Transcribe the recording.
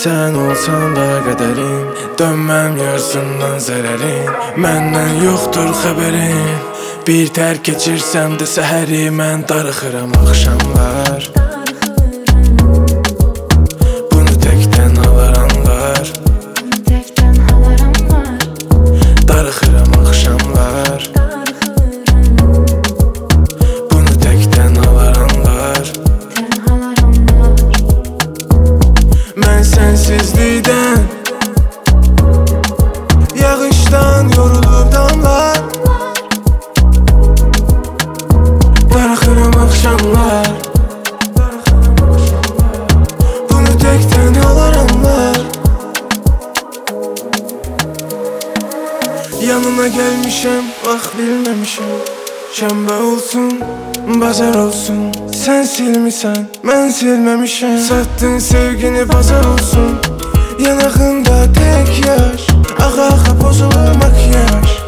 Sen olsan da qədərim, dönməm yarısından zərərin. Məndən yoxdur xəbərin, bir tər keçirsəm də səhəri mən darıxıram axşamlar. Bunu təkdən alaram var, darıxıram axşamlar. Bunu təkdən alaram var. Mən sensizlikdən, yağışdan yorulub damlar. Darıxıram axşamlar. Bunu təkdən alaram var. Yanına gəlmişəm, vaxt bilməmişəm. Şənbə olsun, bazar olsun. Sən silmisən, mən silməmişəm. Satdın sevgini bazar olsun. Yanağında tek yaş, ağa-ağa pozulur makyaj.